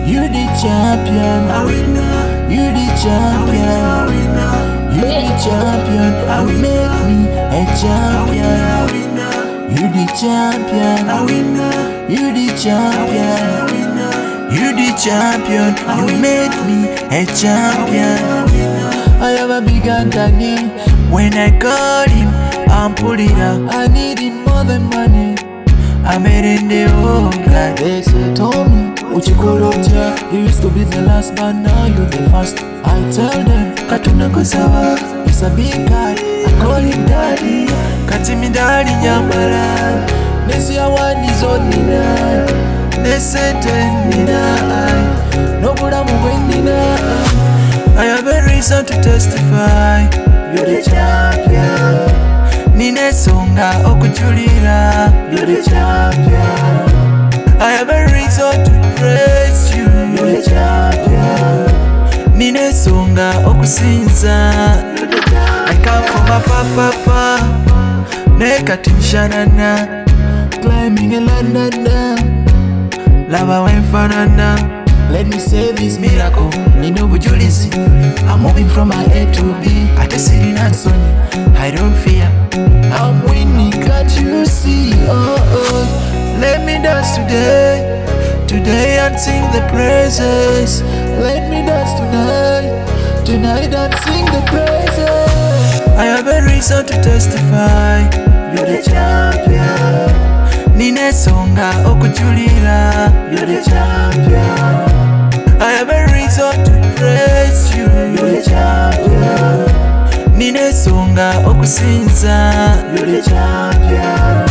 You the champion, a winner, you the champion, you the champion. You make me a champion. You the champion, a winner, you the champion, you the champion. You make me a champion. I have a big Anthony. When I call him, I'm pulling up. I need him more than money. I made in the whole guy. They say, Tommy, Uchikolotya, you used to be the last, but now you're the first. I tell them, Katuna Kosawa, he's a big guy. I call him daddy. Katimi daddy nyambara. Nesi awani zonina. Nesete nina. No bulamu wendina. I have a reason to testify. You're the champion. Nine songa okujulira. You're the champion. I have a reason to praise you. You're the champion. Nine songa okusinza. I come from a far. Nekati mshanana. Climbing a landana. Lava wenfanana. Let me say this miracle. Nino bujulizi. I'm moving from my A to B. Atesiri na soni. I don't fear. I'm winning, can't you see? Oh, oh. Let me dance today. Today and sing the praises. Let me dance tonight. Tonight and sing the praises. I have a reason to testify. You're the champion. Nine songa okujulira. You're the champion. I have a reason to praise you. You're the champion. Nine songa okusinza. You're the champion.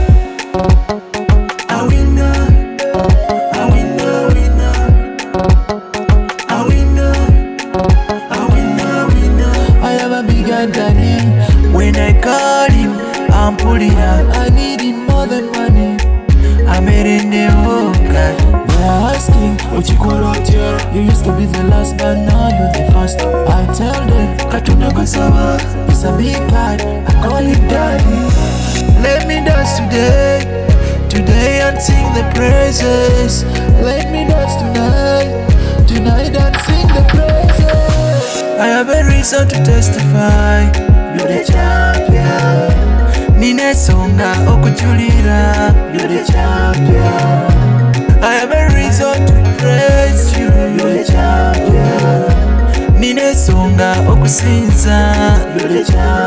A winner, a winner, winner. A winner, a winner, winner. I have a big Anthony. When I call him, I'm pulling up. I need him more than money. I made in the whole guy. They're asking, Uchikolotya, you used to be the last, but now you're the first. I tell them, Katuna Kosawa, he's a big guy. I call him daddy. Let me dance today. Today and sing the praises. Let me dance tonight. Tonight and sing the praises. I have a reason to testify. You're the champion. Nine songa okujulira. You're the champion. I have a reason to praise you. You're the champion. Nine songa okusinza. You're the champion.